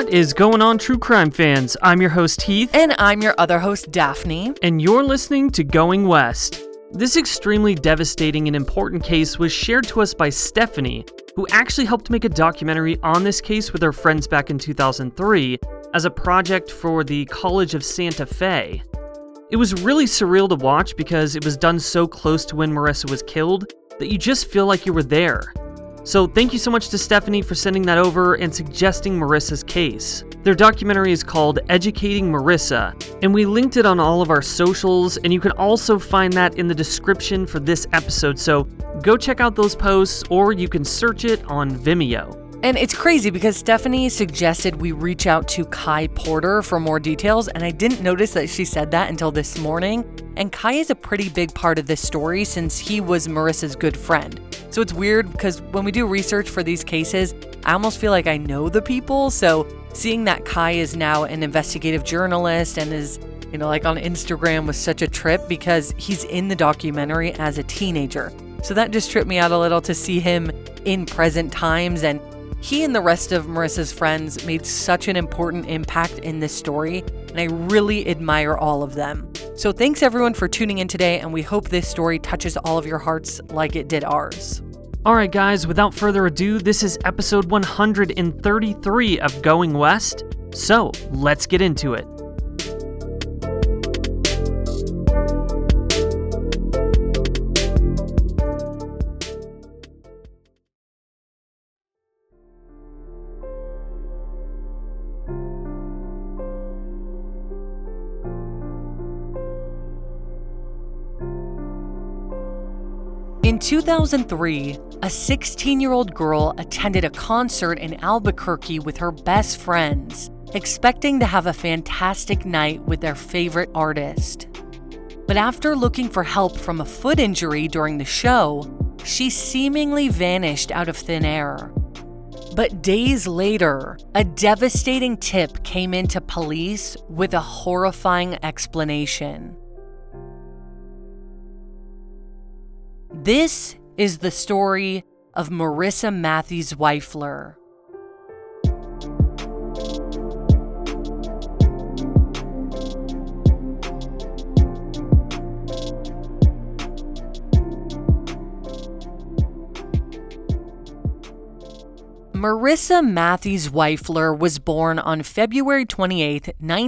What is going on, true crime fans? I'm your host, Heath. And I'm your other host, Daphne. And you're listening to Going West. This extremely devastating and important case was shared to us by Stephanie, who actually helped make a documentary on this case with her friends back in 2003 as a project for the College of Santa Fe. It was really surreal to watch because it was done so close to when Marissa was killed that you just feel like you were there. So thank you so much to Stephanie for sending that over and suggesting Marissa's case. Their documentary is called Educating Marissa, and we linked it on all of our socials, and you can also find that in the description for this episode, so go check out those posts, or you can search it on Vimeo. And it's crazy because Stephanie suggested we reach out to Kai Porter for more details, and I didn't notice that she said that until this morning. And Kai is a pretty big part of this story since he was Marissa's good friend. So it's weird because when we do research for these cases, I almost feel like I know the people. So seeing that Kai is now an investigative journalist and is, like on Instagram was such a trip because he's in the documentary as a teenager. So that just tripped me out a little to see him in present times, and he and the rest of Marissa's friends made such an important impact in this story, and I really admire all of them. So thanks everyone for tuning in today, and we hope this story touches all of your hearts like it did ours. Alright guys, without further ado, this is episode 133 of Going West, so let's get into it. In 2003, a 16-year-old girl attended a concert in Albuquerque with her best friends, expecting to have a fantastic night with their favorite artist. But after looking for help from a foot injury during the show, she seemingly vanished out of thin air. But days later, a devastating tip came into police with a horrifying explanation. This is the story of Marissa Matthews Weifler. Marissa Matthews Weifler was born on February 28,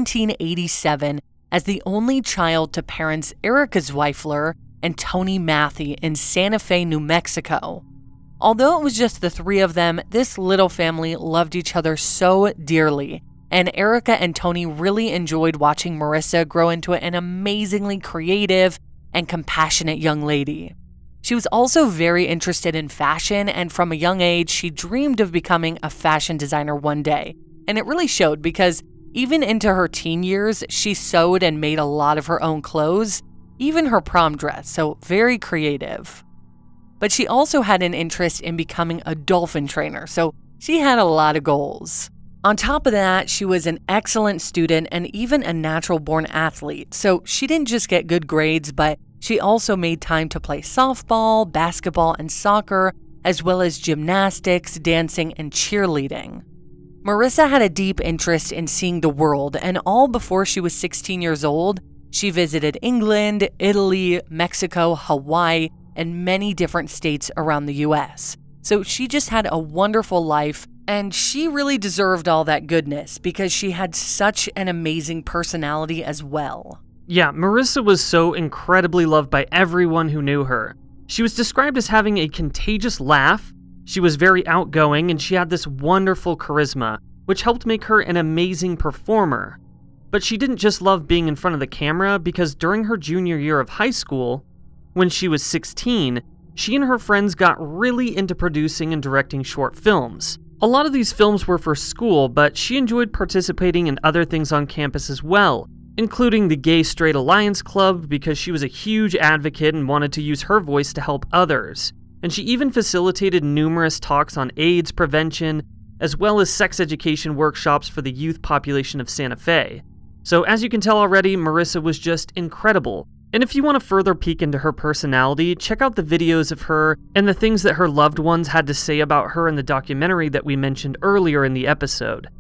1987, as the only child to parents Erica Weifler and Tony Matthey in Santa Fe, New Mexico. Although it was just the three of them, this little family loved each other so dearly, and Erica and Tony really enjoyed watching Marissa grow into an amazingly creative and compassionate young lady. She was also very interested in fashion, and from a young age, she dreamed of becoming a fashion designer one day. And it really showed because even into her teen years, she sewed and made a lot of her own clothes, even her prom dress, so very creative. But she also had an interest in becoming a dolphin trainer, so she had a lot of goals. On top of that, she was an excellent student and even a natural-born athlete, so she didn't just get good grades, but she also made time to play softball, basketball, and soccer, as well as gymnastics, dancing, and cheerleading. Marissa had a deep interest in seeing the world, and all before she was 16 years old, she visited England, Italy, Mexico, Hawaii, and many different states around the US. So she just had a wonderful life, and she really deserved all that goodness because she had such an amazing personality as well. Yeah, Marissa was so incredibly loved by everyone who knew her. She was described as having a contagious laugh, she was very outgoing, and she had this wonderful charisma, which helped make her an amazing performer. But she didn't just love being in front of the camera because during her junior year of high school, when she was 16, she and her friends got really into producing and directing short films. A lot of these films were for school, but she enjoyed participating in other things on campus as well, including the Gay Straight Alliance Club because she was a huge advocate and wanted to use her voice to help others. And she even facilitated numerous talks on AIDS prevention, as well as sex education workshops for the youth population of Santa Fe. So as you can tell already, Marissa was just incredible. And if you want a further peek into her personality, check out the videos of her and the things that her loved ones had to say about her in the documentary that we mentioned earlier in the episode.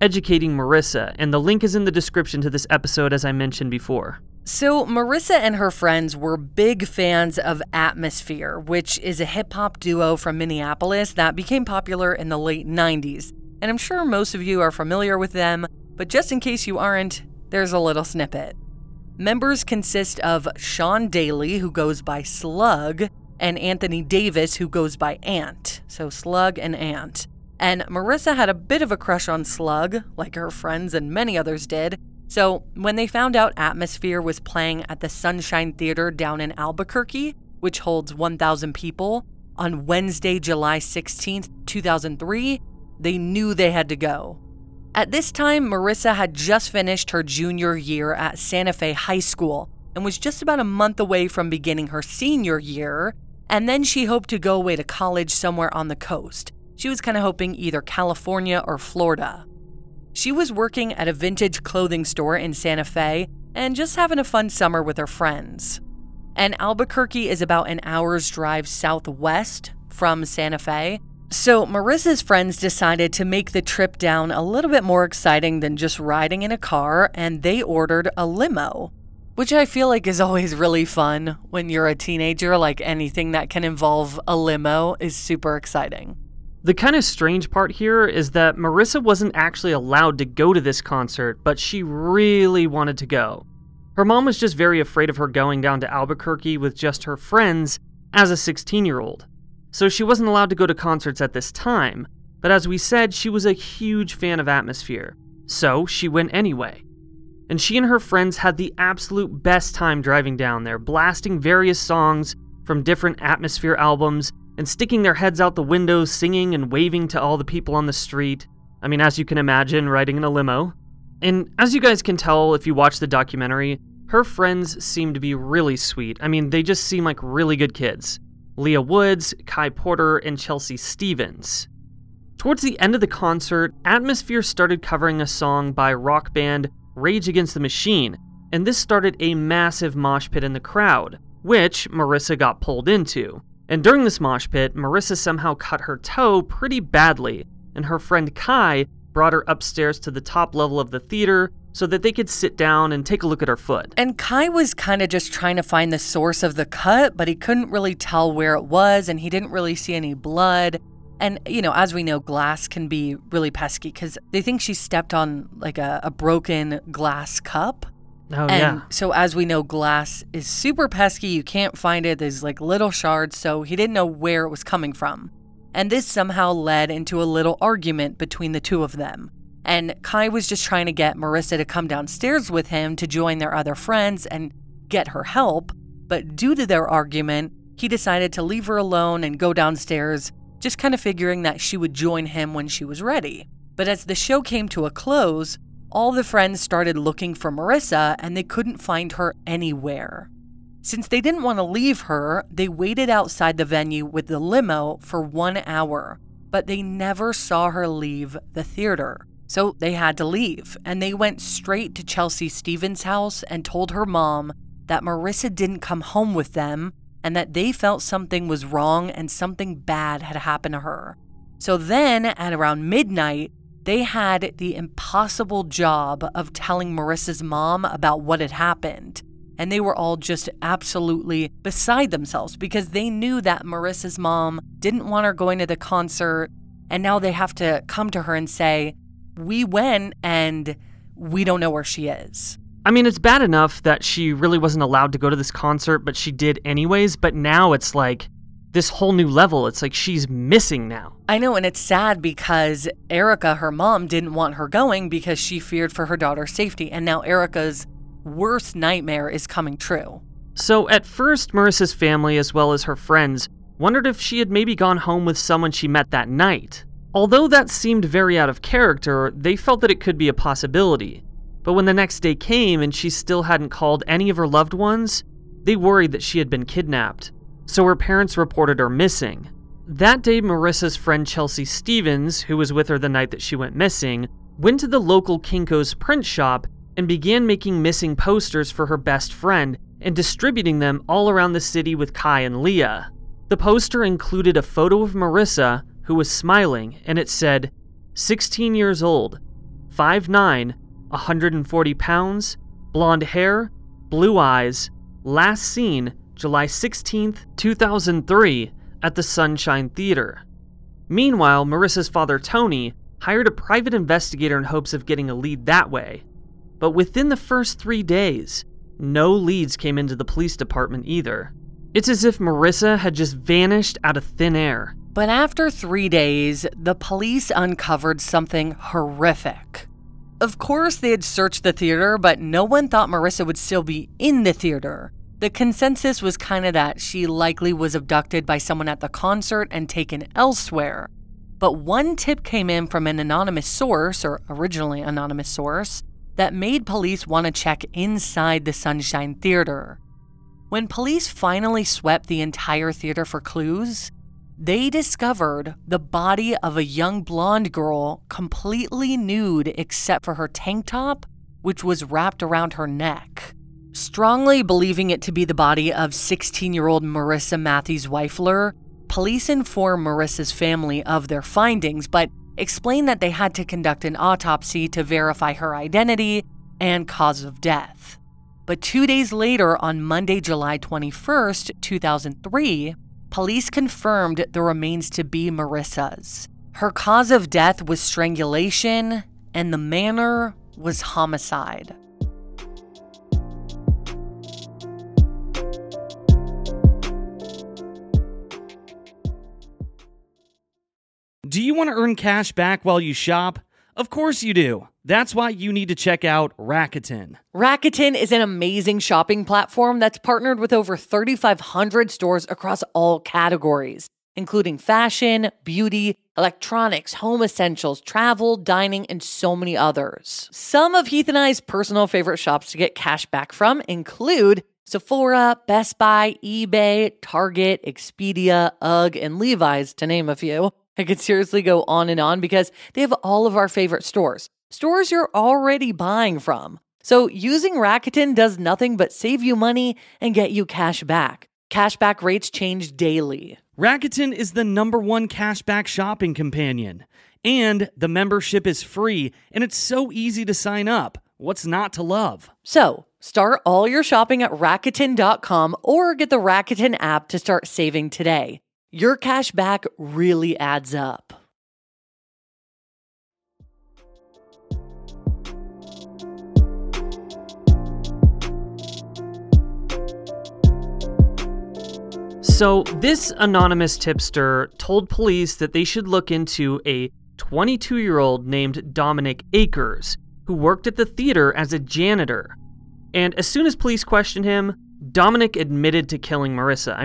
educating Marissa, and the link is in the description to this episode as I mentioned before. So Marissa and her friends were big fans of Atmosphere, which is a hip-hop duo from Minneapolis that became popular in the late 90s. And I'm sure most of you are familiar with them, but just in case you aren't, there's a little snippet. Members consist of Sean Daly, who goes by Slug, and Anthony Davis, who goes by Ant. So Slug and Ant. And Marissa had a bit of a crush on Slug, like her friends and many others did. So when they found out Atmosphere was playing at the Sunshine Theater down in Albuquerque, which holds 1,000 people, on Wednesday, July 16th, 2003, they knew they had to go. At this time, Marissa had just finished her junior year at Santa Fe High School and was just about a month away from beginning her senior year, and then she hoped to go away to college somewhere on the coast. She was kind of hoping either California or Florida. She was working at a vintage clothing store in Santa Fe and just having a fun summer with her friends. And Albuquerque is about an hour's drive southwest from Santa Fe. So Marissa's friends decided to make the trip down a little bit more exciting than just riding in a car, and they ordered a limo, which I feel like is always really fun when you're a teenager. Like anything that can involve a limo is super exciting. The kind of strange part here is that Marissa wasn't actually allowed to go to this concert, but she really wanted to go. Her mom was just very afraid of her going down to Albuquerque with just her friends as a 16-year-old. So she wasn't allowed to go to concerts at this time, but as we said, she was a huge fan of Atmosphere. So she went anyway. And she and her friends had the absolute best time driving down there, blasting various songs from different Atmosphere albums, and sticking their heads out the windows, singing and waving to all the people on the street. I mean, as you can imagine, riding in a limo. And as you guys can tell if you watch the documentary, her friends seem to be really sweet. I mean, they just seem like really good kids. Leah Woods, Kai Porter, and Chelsea Stevens. Towards the end of the concert, Atmosphere started covering a song by rock band Rage Against the Machine, and this started a massive mosh pit in the crowd, which Marissa got pulled into. And during this mosh pit, Marissa somehow cut her toe pretty badly, and her friend Kai brought her upstairs to the top level of the theater so that they could sit down and take a look at her foot. And Kai was kind of just trying to find the source of the cut, but he couldn't really tell where it was, and he didn't really see any blood. And, you know, as we know, glass can be really pesky because they think she stepped on like a broken glass cup. Oh, and yeah. So as we know, glass is super pesky. You can't find it. There's like little shards, so he didn't know where it was coming from. And this somehow led into a little argument between the two of them. And Kai was just trying to get Marissa to come downstairs with him to join their other friends and get her help. But due to their argument, he decided to leave her alone and go downstairs, just kind of figuring that she would join him when she was ready. But as the show came to a close, all the friends started looking for Marissa and they couldn't find her anywhere. Since they didn't want to leave her, they waited outside the venue with the limo for 1 hour, but they never saw her leave the theater. So they had to leave, and they went straight to Chelsea Stevens' house and told her mom that Marissa didn't come home with them and that they felt something was wrong and something bad had happened to her. So then, at around midnight, they had the impossible job of telling Marissa's mom about what had happened. And they were all just absolutely beside themselves because they knew that Marissa's mom didn't want her going to the concert, and now they have to come to her and say, we went and we don't know where she is. I mean, it's bad enough that she really wasn't allowed to go to this concert, but she did anyways, but now it's like this whole new level. It's like she's missing now. I know, and it's sad because Erica, her mom, didn't want her going because she feared for her daughter's safety, and now Erica's worst nightmare is coming true. So at first, Marissa's family, as well as her friends, wondered if she had maybe gone home with someone she met that night. Although that seemed very out of character, they felt that it could be a possibility. But when the next day came and she still hadn't called any of her loved ones, they worried that she had been kidnapped. So her parents reported her missing. That day, Marissa's friend Chelsea Stevens, who was with her the night that she went missing, went to the local Kinko's print shop and began making missing posters for her best friend and distributing them all around the city with Kai and Leah. The poster included a photo of Marissa, who was smiling, and it said, 16 years old, 5'9", 140 pounds, blonde hair, blue eyes, last seen July 16, 2003 at the Sunshine Theater. Meanwhile, Marissa's father, Tony, hired a private investigator in hopes of getting a lead that way. But within the first 3 days, no leads came into the police department either. It's as if Marissa had just vanished out of thin air. But after 3 days, the police uncovered something horrific. Of course, they had searched the theater, but no one thought Marissa would still be in the theater. The consensus was kind of that she likely was abducted by someone at the concert and taken elsewhere. But one tip came in from an anonymous source, or originally anonymous source, that made police want to check inside the Sunshine Theater. When police finally swept the entire theater for clues, they discovered the body of a young blonde girl completely nude except for her tank top, which was wrapped around her neck. Strongly believing it to be the body of 16-year-old Marissa Matthews Weifler, police informed Marissa's family of their findings, but explained that they had to conduct an autopsy to verify her identity and cause of death. But 2 days later, on Monday, July 21st, 2003, police confirmed the remains to be Marissa's. Her cause of death was strangulation, and the manner was homicide. Do you want to earn cash back while you shop? Of course you do. That's why you need to check out Rakuten. Rakuten is an amazing shopping platform that's partnered with over 3,500 stores across all categories, including fashion, beauty, electronics, home essentials, travel, dining, and so many others. Some of Heath and I's personal favorite shops to get cash back from include Sephora, Best Buy, eBay, Target, Expedia, UGG, and Levi's, to name a few. I could seriously go on and on because they have all of our favorite stores. Stores you're already buying from. So using Rakuten does nothing but save you money and get you cash back. Cashback rates change daily. Rakuten is the #1 cashback shopping companion. And the membership is free, and it's so easy to sign up. What's not to love? So, start all your shopping at Rakuten.com or get the Rakuten app to start saving today. Your cash back really adds up. So, this anonymous tipster told police that they should look into a 22-year-old named Dominic Akers, who worked at the theater as a janitor. And as soon as police questioned him, Dominic admitted to killing Marissa.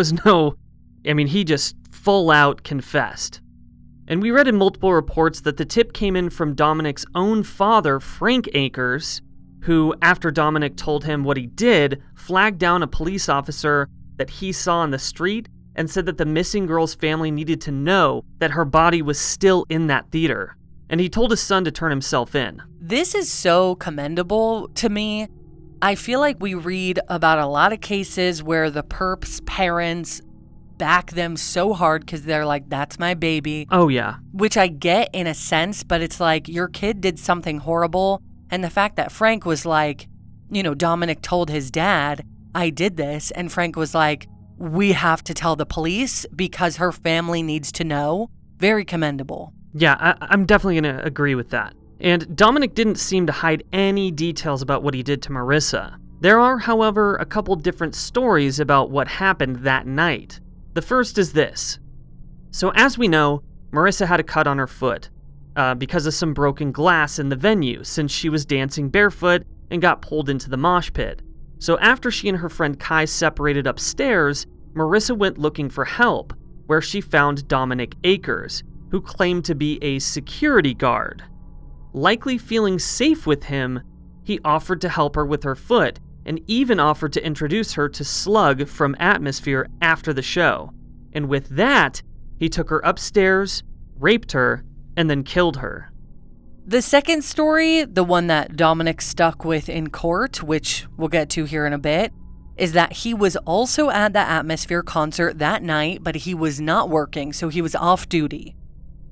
He just full out confessed. And we read in multiple reports that the tip came in from Dominic's own father, Frank Akers, who, after Dominic told him what he did, flagged down a police officer that he saw on the street and said that the missing girl's family needed to know that her body was still in that theater. And he told his son to turn himself in. This is so commendable to me. I feel like we read about a lot of cases where the perp's parents back them so hard because they're like, that's my baby. Oh, yeah. Which I get in a sense, but it's like your kid did something horrible. And the fact that Frank was like, Dominic told his dad, I did this. And Frank was like, we have to tell the police because her family needs to know. Very commendable. Yeah, I'm definitely going to agree with that. And Dominic didn't seem to hide any details about what he did to Marissa. There are, however, a couple different stories about what happened that night. The first is this. So as we know, Marissa had a cut on her foot because of some broken glass in the venue since she was dancing barefoot and got pulled into the mosh pit. So after she and her friend Kai separated upstairs, Marissa went looking for help, where she found Dominic Akers, who claimed to be a security guard. Likely feeling safe with him, he offered to help her with her foot and even offered to introduce her to Slug from Atmosphere after the show. And with that, he took her upstairs, raped her, and then killed her. The second story, the one that Dominic stuck with in court, which we'll get to here in a bit, is that he was also at the Atmosphere concert that night, but he was not working, so he was off duty.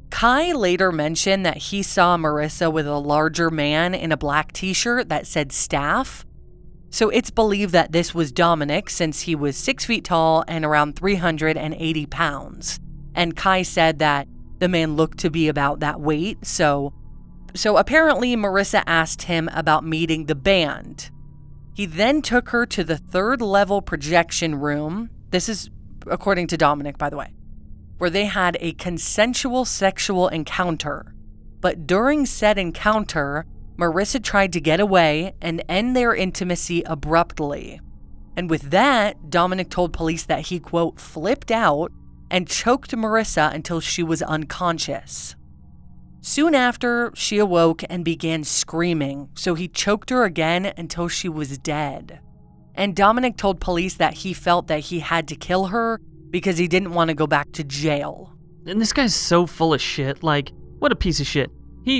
Kai later mentioned that he saw Marissa with a larger man in a black t-shirt that said staff. So it's believed that this was Dominic since he was 6 feet tall and around 380 pounds. And Kai said that the man looked to be about that weight. So apparently Marissa asked him about meeting the band. He then took her to the 3rd level projection room. This is according to Dominic, by the way, where they had a consensual sexual encounter. But during said encounter, Marissa tried to get away and end their intimacy abruptly. And with that, Dominic told police that he, quote, flipped out and choked Marissa until she was unconscious. Soon after, she awoke and began screaming, so he choked her again until she was dead. And Dominic told police that he felt that he had to kill her because he didn't want to go back to jail. And this guy's so full of shit. Like, what a piece of shit.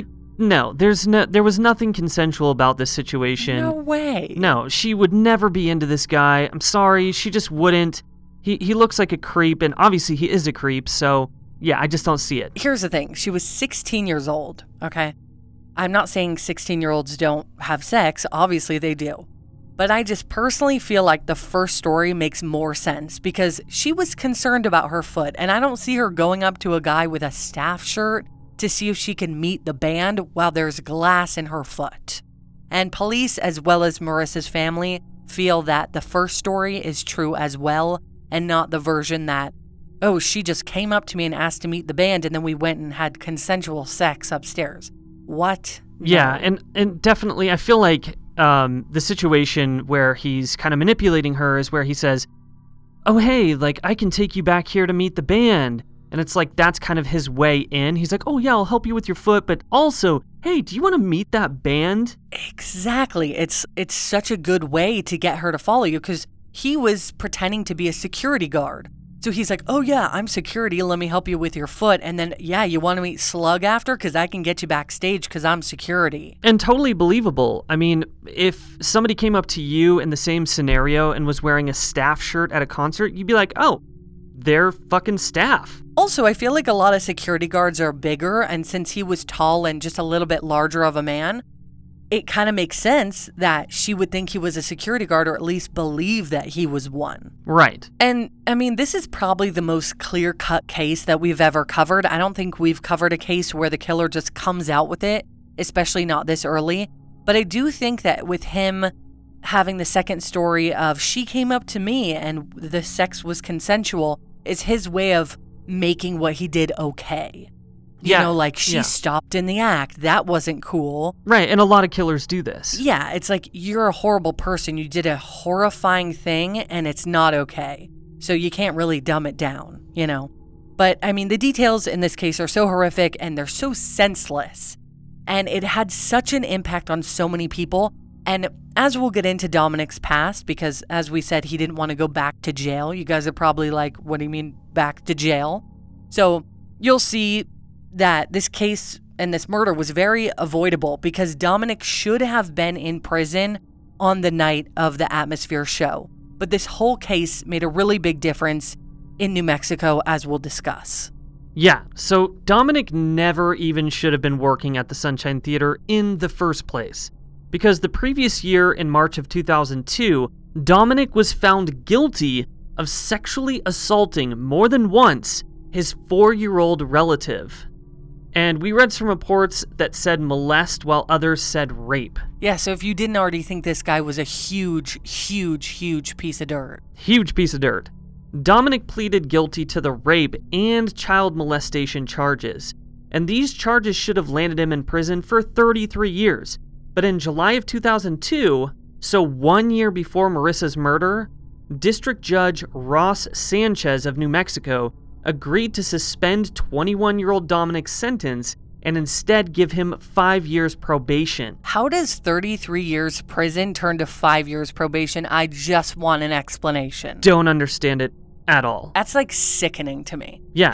There was nothing consensual about this situation. No way. No, she would never be into this guy. I'm sorry, she just wouldn't. He looks like a creep, and obviously he is a creep, so yeah, I just don't see it. Here's the thing. She was 16 years old, okay? I'm not saying 16-year-olds don't have sex. Obviously they do. But I just personally feel like the first story makes more sense because she was concerned about her foot, and I don't see her going up to a guy with a staff shirt to see if she can meet the band while there's glass in her foot. And police, as well as Marissa's family, feel that the first story is true as well, and not the version that, oh, she just came up to me and asked to meet the band and then we went and had consensual sex upstairs. What? Yeah, and definitely I feel like the situation where he's kind of manipulating her is where he says, oh, hey, like, I can take you back here to meet the band. And it's like, that's kind of his way in. He's like, oh, yeah, I'll help you with your foot, but also, hey, do you want to meet that band? Exactly. It's such a good way to get her to follow you because he was pretending to be a security guard. So he's like, oh, yeah, I'm security. Let me help you with your foot. And then, yeah, you want to meet Slug after? Because I can get you backstage because I'm security. And totally believable. I mean, if somebody came up to you in the same scenario and was wearing a staff shirt at a concert, you'd be like, oh, they're fucking staff. Also, I feel like a lot of security guards are bigger. And since he was tall and just a little bit larger of a man, it kind of makes sense that she would think he was a security guard or at least believe that he was one. Right. And, I mean, this is probably the most clear-cut case that we've ever covered. I don't think we've covered a case where the killer just comes out with it, especially not this early. But I do think that with him having the second story of she came up to me and the sex was consensual is his way of making what he did okay. You know, like she stopped in the act. That wasn't cool. Right, and a lot of killers do this. Yeah, it's like you're a horrible person. You did a horrifying thing and it's not okay. So you can't really dumb it down, you know? But I mean, the details in this case are so horrific and they're so senseless. And it had such an impact on so many people. And as we'll get into Dominic's past, because as we said, he didn't want to go back to jail. You guys are probably like, what do you mean back to jail? So you'll see that this case and this murder was very avoidable because Dominic should have been in prison on the night of the Atmosphere show. But this whole case made a really big difference in New Mexico, as we'll discuss. Yeah, so Dominic never even should have been working at the Sunshine Theater in the first place. Because the previous year, in March of 2002, Dominic was found guilty of sexually assaulting more than once his 4-year-old relative. And we read some reports that said molest while others said rape. Yeah, so if you didn't already think this guy was a huge piece of dirt. Huge piece of dirt. Dominic pleaded guilty to the rape and child molestation charges. And these charges should have landed him in prison for 33 years. But in July of 2002, so 1 year before Marissa's murder, District Judge Ross Sanchez of New Mexico agreed to suspend 21-year-old Dominic's sentence and instead give him 5 years probation. How does 33 years prison turn to 5 years probation? I just want an explanation. Don't understand it at all. That's like sickening to me. Yeah.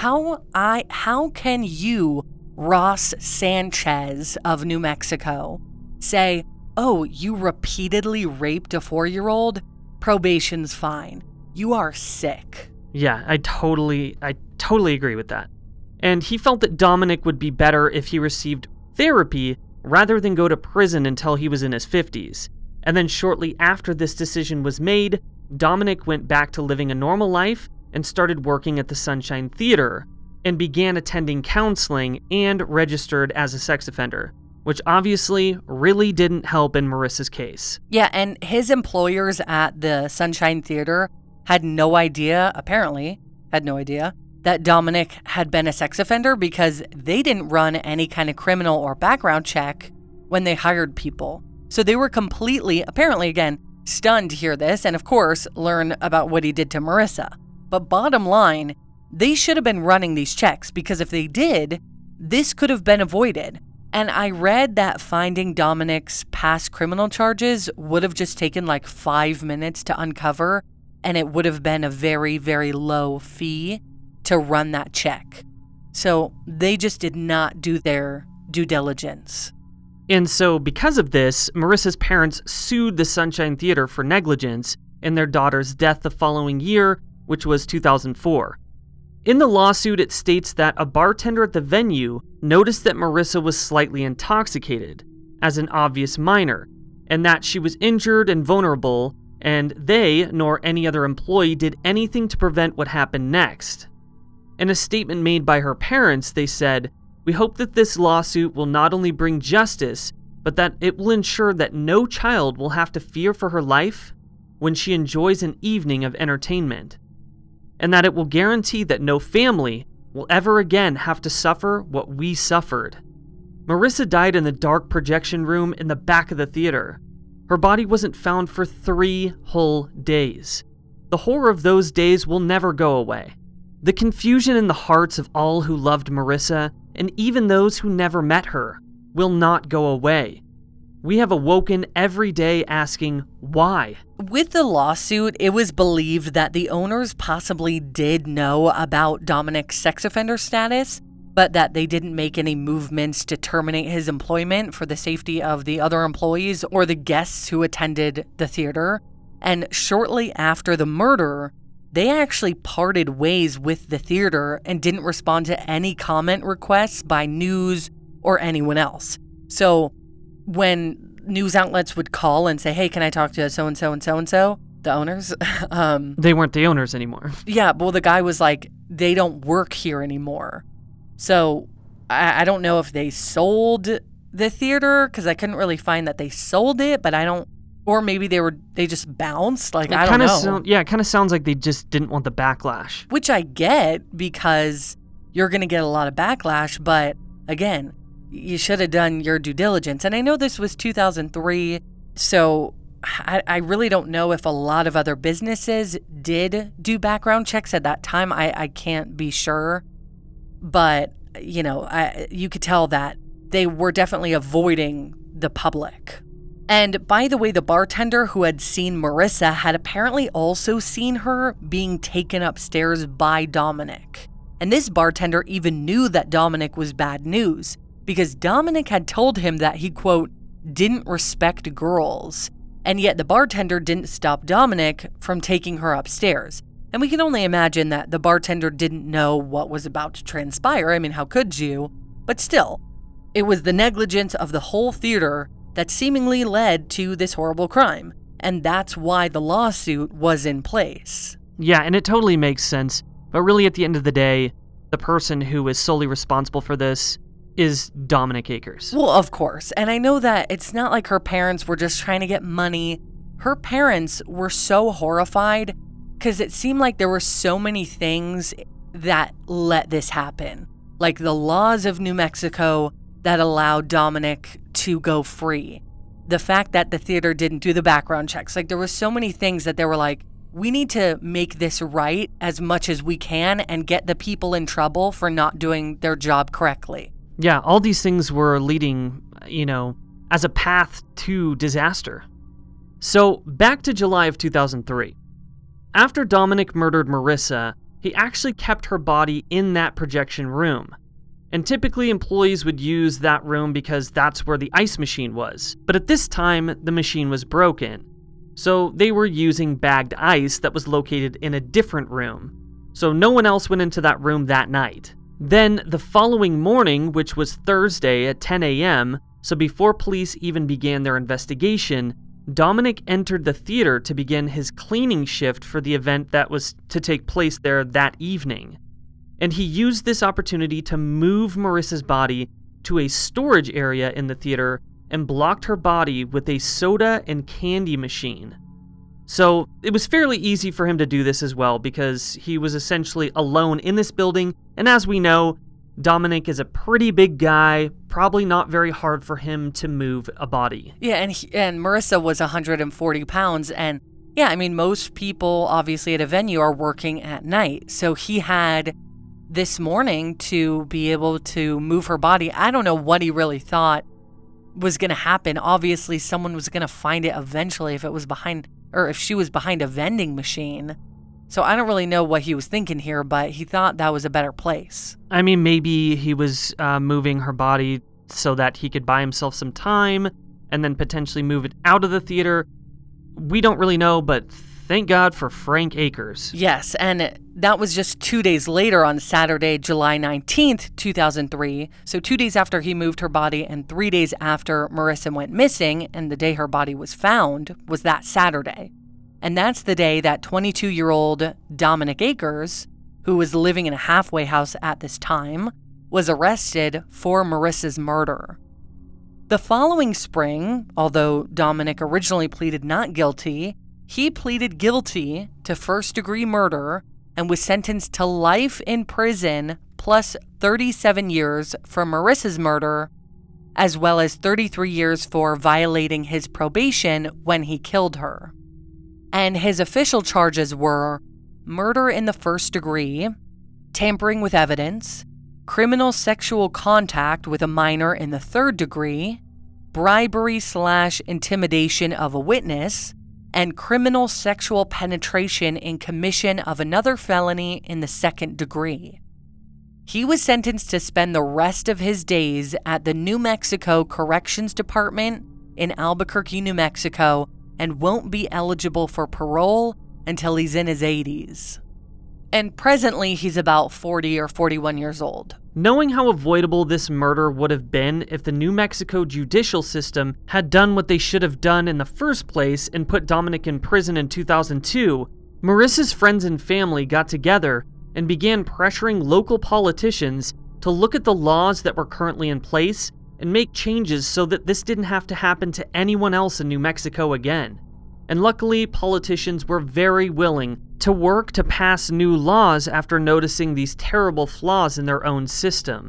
How can you, Ross Sanchez of New Mexico, say, oh, you repeatedly raped a 4-year-old? Probation's fine. You are sick. Yeah, I totally agree with that. and he felt that Dominic would be better if he received therapy rather than go to prison until he was in his 50s. And then shortly after this decision was made, Dominic went back to living a normal life and started working at the Sunshine Theater, and began attending counseling and registered as a sex offender, which obviously really didn't help in Marissa's case. Yeah, and his employers at the Sunshine Theater had no idea, apparently, that Dominic had been a sex offender because they didn't run any kind of criminal or background check when they hired people. So they were completely, apparently again, stunned to hear this and of course learn about what he did to Marissa. But bottom line, they should have been running these checks because if they did, this could have been avoided. And I read that finding Dominic's past criminal charges would have just taken like 5 minutes to uncover, and it would have been a very, very low fee to run that check. So they just did not do their due diligence. And so because of this, Marissa's parents sued the Sunshine Theater for negligence in their daughter's death the following year, which was 2004. In the lawsuit, it states that a bartender at the venue noticed that Marissa was slightly intoxicated, as an obvious minor, and that she was injured and vulnerable, and they, nor any other employee, did anything to prevent what happened next. In a statement made by her parents, they said, "We hope that this lawsuit will not only bring justice, but that it will ensure that no child will have to fear for her life when she enjoys an evening of entertainment, and that it will guarantee that no family will ever again have to suffer what we suffered." Marissa died in the dark projection room in the back of the theater. Her body wasn't found for 3 whole days. The horror of those days will never go away. The confusion in the hearts of all who loved Marissa, and even those who never met her, will not go away. We have awoken every day asking, why? With the lawsuit, it was believed that the owners possibly did know about Dominic's sex offender status, but that they didn't make any movements to terminate his employment for the safety of the other employees or the guests who attended the theater. And shortly after the murder, they actually parted ways with the theater and didn't respond to any comment requests by news or anyone else. So when news outlets would call and say, "Hey, can I talk to so-and-so and so-and-so?" The owners. They weren't the owners anymore. Yeah, well, the guy was like, "They don't work here anymore." So I don't know if they sold the theater, because I couldn't really find that they sold it, but I don't, or maybe they just bounced. Like, I don't know. It kind of sounds like they just didn't want the backlash. Which I get, because you're going to get a lot of backlash, but again, you should have done your due diligence. And I know this was 2003, so I really don't know if a lot of other businesses did do background checks at that time. I can't be sure. But, you know, you could tell that they were definitely avoiding the public. And by the way, the bartender who had seen Marissa had apparently also seen her being taken upstairs by Dominic. And this bartender even knew that Dominic was bad news, because Dominic had told him that he, quote, didn't respect girls. And yet the bartender didn't stop Dominic from taking her upstairs. And we can only imagine that the bartender didn't know what was about to transpire. I mean, how could you? But still, it was the negligence of the whole theater that seemingly led to this horrible crime. And that's why the lawsuit was in place. Yeah, and it totally makes sense. But really, at the end of the day, the person who is solely responsible for this is Dominic Akers. Well, of course. And I know that it's not like her parents were just trying to get money. Her parents were so horrified because it seemed like there were so many things that let this happen. Like the laws of New Mexico that allowed Dominic to go free. The fact that the theater didn't do the background checks. Like there were so many things that they were like, we need to make this right as much as we can and get the people in trouble for not doing their job correctly. Yeah, all these things were leading, as a path to disaster. So, back to July of 2003. After Dominic murdered Marissa, he actually kept her body in that projection room. And typically employees would use that room because that's where the ice machine was. But at this time, the machine was broken. So they were using bagged ice that was located in a different room. So no one else went into that room that night. Then the following morning, which was Thursday at 10 a.m., so before police even began their investigation, Dominic entered the theater to begin his cleaning shift for the event that was to take place there that evening. And he used this opportunity to move Marissa's body to a storage area in the theater and blocked her body with a soda and candy machine. So it was fairly easy for him to do this as well because he was essentially alone in this building, and as we know, Dominic is a pretty big guy, probably not very hard for him to move a body. Yeah, and Marissa was 140 pounds, and yeah, I mean, most people obviously at a venue are working at night, so he had this morning to be able to move her body. I don't know what he really thought was going to happen. Obviously, someone was going to find it eventually if it was behind, or if she was behind a vending machine. So I don't really know what he was thinking here, but he thought that was a better place. I mean, maybe he was moving her body so that he could buy himself some time and then potentially move it out of the theater. We don't really know, but thank God for Frank Akers. Yes, and that was just 2 days later on Saturday, July 19th, 2003. So 2 days after he moved her body and 3 days after Marissa went missing and the day her body was found was that Saturday. And that's the day that 22-year-old Dominic Akers, who was living in a halfway house at this time, was arrested for Marissa's murder. The following spring, although Dominic originally pleaded not guilty, he pleaded guilty to first-degree murder and was sentenced to life in prison plus 37 years for Marissa's murder, as well as 33 years for violating his probation when he killed her. And his official charges were murder in the first degree, tampering with evidence, criminal sexual contact with a minor in the third degree, bribery/intimidation of a witness, and criminal sexual penetration in commission of another felony in the second degree. He was sentenced to spend the rest of his days at the New Mexico Corrections Department in Albuquerque, New Mexico, and won't be eligible for parole until he's in his 80s. And presently, he's about 40 or 41 years old. Knowing how avoidable this murder would have been if the New Mexico judicial system had done what they should have done in the first place and put Dominic in prison in 2002, Marissa's friends and family got together and began pressuring local politicians to look at the laws that were currently in place and make changes so that this didn't have to happen to anyone else in New Mexico again. And luckily, politicians were very willing to work to pass new laws after noticing these terrible flaws in their own system.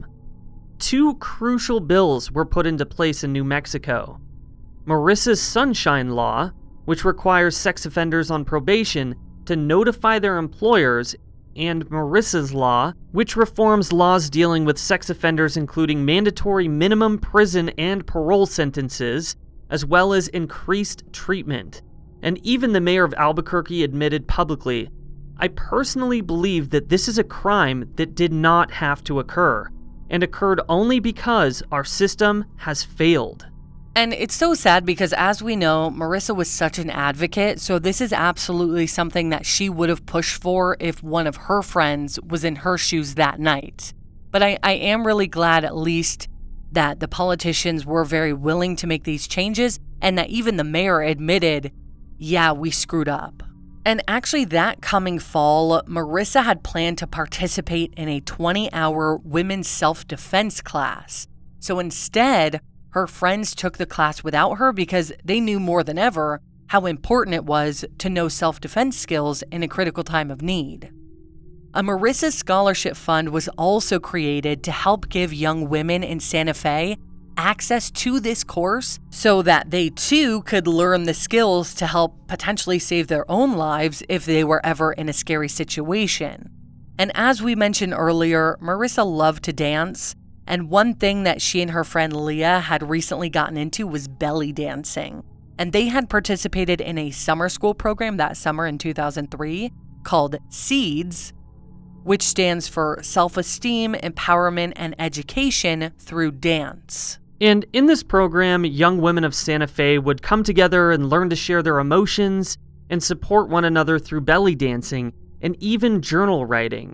2 crucial bills were put into place in New Mexico. Marissa's Sunshine Law, which requires sex offenders on probation to notify their employers, and Marissa's Law, which reforms laws dealing with sex offenders including mandatory minimum prison and parole sentences, as well as increased treatment. And even the mayor of Albuquerque admitted publicly, "I personally believe that this is a crime that did not have to occur, and occurred only because our system has failed." And it's so sad because, as we know, Marissa was such an advocate, so this is absolutely something that she would have pushed for if one of her friends was in her shoes that night. But I am really glad at least that the politicians were very willing to make these changes, and that even the mayor admitted, yeah, we screwed up. And actually, that coming fall, Marissa had planned to participate in a 20-hour women's self-defense class. So instead, her friends took the class without her because they knew more than ever how important it was to know self-defense skills in a critical time of need. A Marissa Scholarship Fund was also created to help give young women in Santa Fe access to this course so that they too could learn the skills to help potentially save their own lives if they were ever in a scary situation. And as we mentioned earlier, Marissa loved to dance. And one thing that she and her friend Leah had recently gotten into was belly dancing. And they had participated in a summer school program that summer in 2003 called SEEDS, which stands for Self-Esteem, Empowerment, and Education Through Dance. And in this program, young women of Santa Fe would come together and learn to share their emotions and support one another through belly dancing and even journal writing.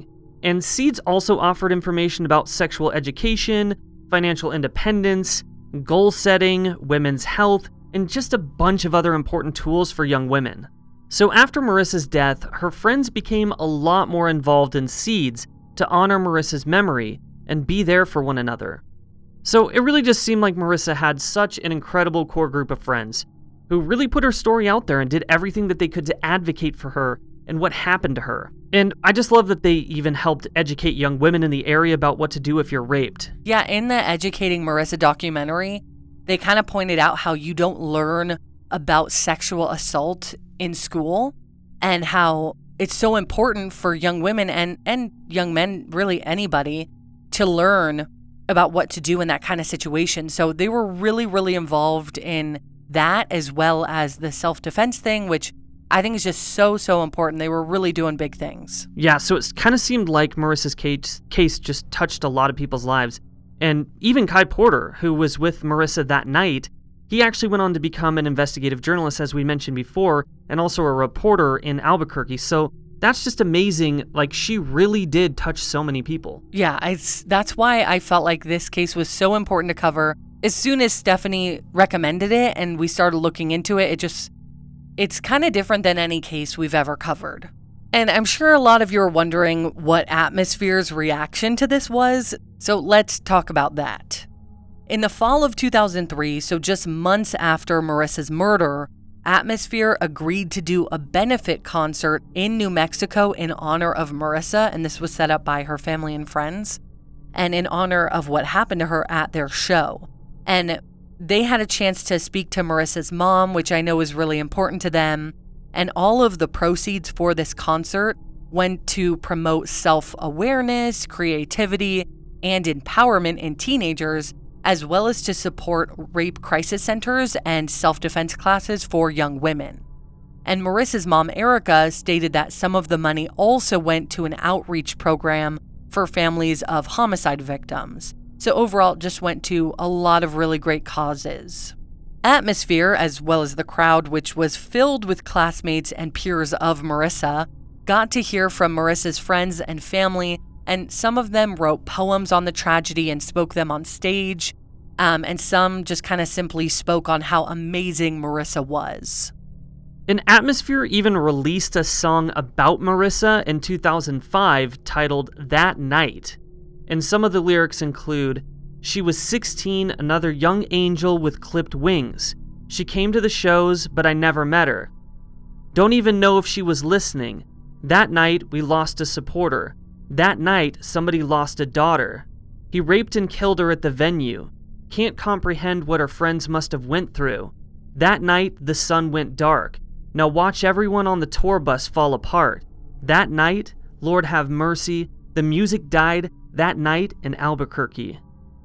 And Seeds also offered information about sexual education, financial independence, goal setting, women's health, and just a bunch of other important tools for young women. So after Marissa's death, her friends became a lot more involved in Seeds to honor Marissa's memory and be there for one another. So it really just seemed like Marissa had such an incredible core group of friends who really put her story out there and did everything that they could to advocate for her and what happened to her. And I just love that they even helped educate young women in the area about what to do if you're raped. Yeah, in the Educating Marissa documentary, they kind of pointed out how you don't learn about sexual assault in school and how it's so important for young women and young men, really anybody, to learn about what to do in that kind of situation. So they were really, really involved in that, as well as the self-defense thing, which I think is just so important. They were really doing big things. Yeah, so it kind of seemed like Marissa's case just touched a lot of people's lives. And even Kai Porter, who was with Marissa that night, he actually went on to become an investigative journalist, as we mentioned before, and also a reporter in Albuquerque. So that's just amazing. Like, she really did touch so many people. Yeah, that's why I felt like this case was so important to cover. As soon as Stephanie recommended it and we started looking into it, it's kind of different than any case we've ever covered. And I'm sure a lot of you are wondering what Atmosphere's reaction to this was, so let's talk about that. In the fall of 2003, so just months after Marissa's murder, Atmosphere agreed to do a benefit concert in New Mexico in honor of Marissa, and this was set up by her family and friends, and in honor of what happened to her at their show. And they had a chance to speak to Marissa's mom, which I know is really important to them, and all of the proceeds for this concert went to promote self-awareness, creativity, and empowerment in teenagers, as well as to support rape crisis centers and self-defense classes for young women. And Marissa's mom, Erica, stated that some of the money also went to an outreach program for families of homicide victims. So overall, it just went to a lot of really great causes. Atmosphere, as well as the crowd, which was filled with classmates and peers of Marissa, got to hear from Marissa's friends and family, and some of them wrote poems on the tragedy and spoke them on stage, and some just kind of simply spoke on how amazing Marissa was. An Atmosphere even released a song about Marissa in 2005 titled That Night, and some of the lyrics include, "She was 16, another young angel with clipped wings. She came to the shows, but I never met her. Don't even know if she was listening. That night, we lost a supporter. That night, somebody lost a daughter. He raped and killed her at the venue. Can't comprehend what her friends must have went through. That night, the sun went dark. Now watch everyone on the tour bus fall apart. That night, Lord have mercy, the music died that night in Albuquerque."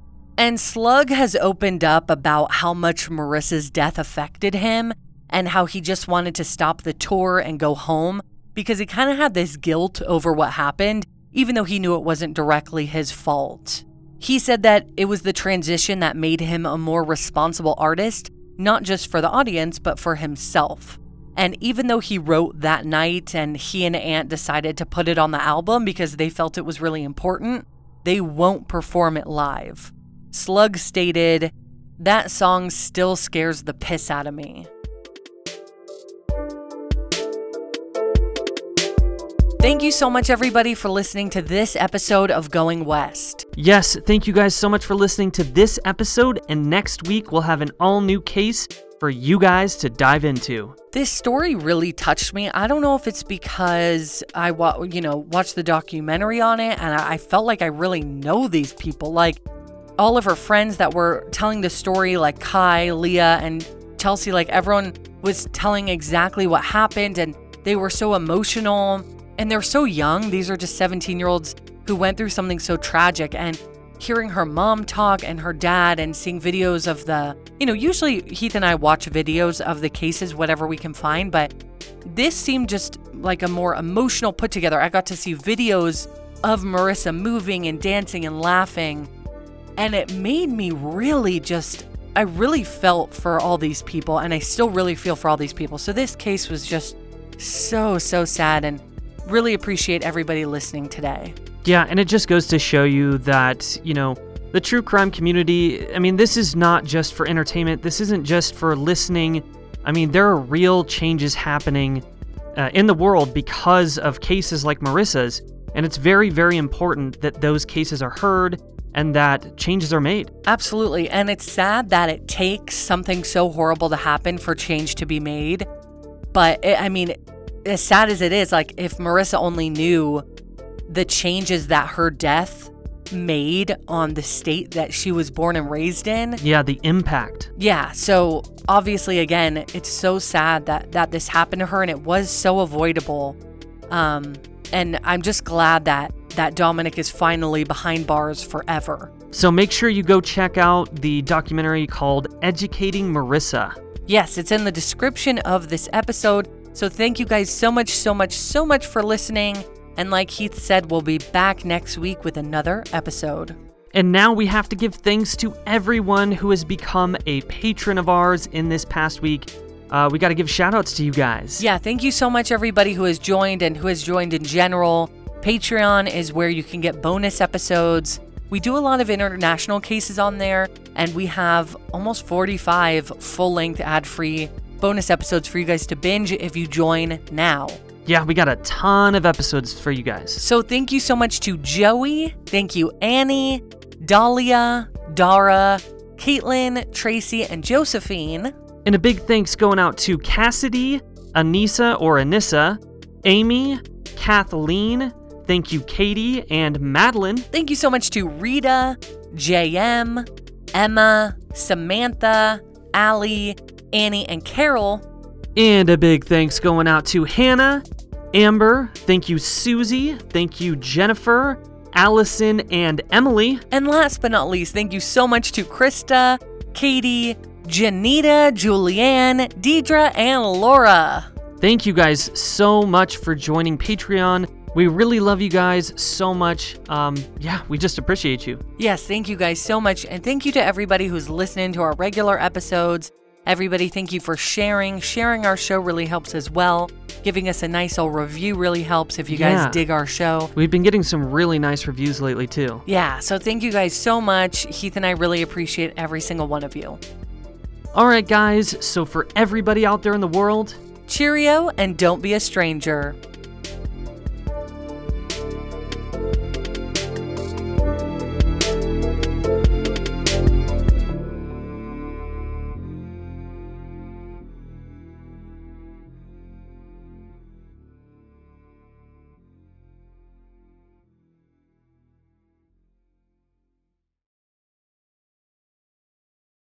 And Slug has opened up about how much Marissa's death affected him and how he just wanted to stop the tour and go home because he kind of had this guilt over what happened, even though he knew it wasn't directly his fault. He said that it was the transition that made him a more responsible artist, not just for the audience, but for himself. And even though he wrote That Night and he and Ant decided to put it on the album because they felt it was really important, they won't perform it live. Slug stated, "That song still scares the piss out of me." Thank you so much, everybody, for listening to this episode of Going West. Yes, thank you guys so much for listening to this episode, and next week we'll have an all-new case for you guys to dive into. This story really touched me. I don't know if it's because I watched the documentary on it, and I felt like I really know these people. Like, all of her friends that were telling the story, like Kai, Leah, and Chelsea, like everyone was telling exactly what happened, and they were so emotional. And they're so young. These are just 17-year-olds who went through something so tragic. And hearing her mom talk and her dad and seeing videos of usually Heath and I watch videos of the cases, whatever we can find. But this seemed just like a more emotional put together. I got to see videos of Marissa moving and dancing and laughing. And it made me I really felt for all these people. And I still really feel for all these people. So this case was just so sad, and really appreciate everybody listening today. Yeah, and it just goes to show you that, the true crime community, I mean, this is not just for entertainment. This isn't just for listening. I mean, there are real changes happening in the world because of cases like Marissa's, and it's very, very important that those cases are heard and that changes are made. Absolutely, and it's sad that it takes something so horrible to happen for change to be made. But, as sad as it is, like, if Marissa only knew the changes that her death made on the state that she was born and raised in. Yeah, the impact. Yeah, so obviously, again, it's so sad that this happened to her, and it was so avoidable. And I'm just glad that Dominic is finally behind bars forever. So make sure you go check out the documentary called Educating Marissa. Yes, it's in the description of this episode. So thank you guys so much for listening. And like Heath said, we'll be back next week with another episode. And now we have to give thanks to everyone who has become a patron of ours in this past week. We got to give shout outs to you guys. Yeah, thank you so much, everybody who has joined and who has joined in general. Patreon is where you can get bonus episodes. We do a lot of international cases on there, and we have almost 45 full-length ad-free bonus episodes for you guys to binge if you join now. Yeah, we got a ton of episodes for you guys. So thank you so much to Joey, thank you Annie, Dahlia, Dara, Caitlin, Tracy, and Josephine. And a big thanks going out to Cassidy, Anissa, Amy, Kathleen, thank you Katie, and Madeline. Thank you so much to Rita, JM, Emma, Samantha, Allie, Annie, and Carol. And a big thanks going out to Hannah, Amber, thank you Susie, thank you Jennifer, Allison, and Emily. And last but not least, thank you so much to Krista, Katie, Janita, Julianne, Deidre, and Laura. Thank you guys so much for joining Patreon. We really love you guys so much. We just appreciate you. Yes, thank you guys so much. And thank you to everybody who's listening to our regular episodes. Everybody, thank you for sharing. Sharing our show really helps as well. Giving us a nice old review really helps if you guys dig our show. We've been getting some really nice reviews lately too. Yeah, so thank you guys so much. Heath and I really appreciate every single one of you. All right, guys. So for everybody out there in the world, cheerio and don't be a stranger.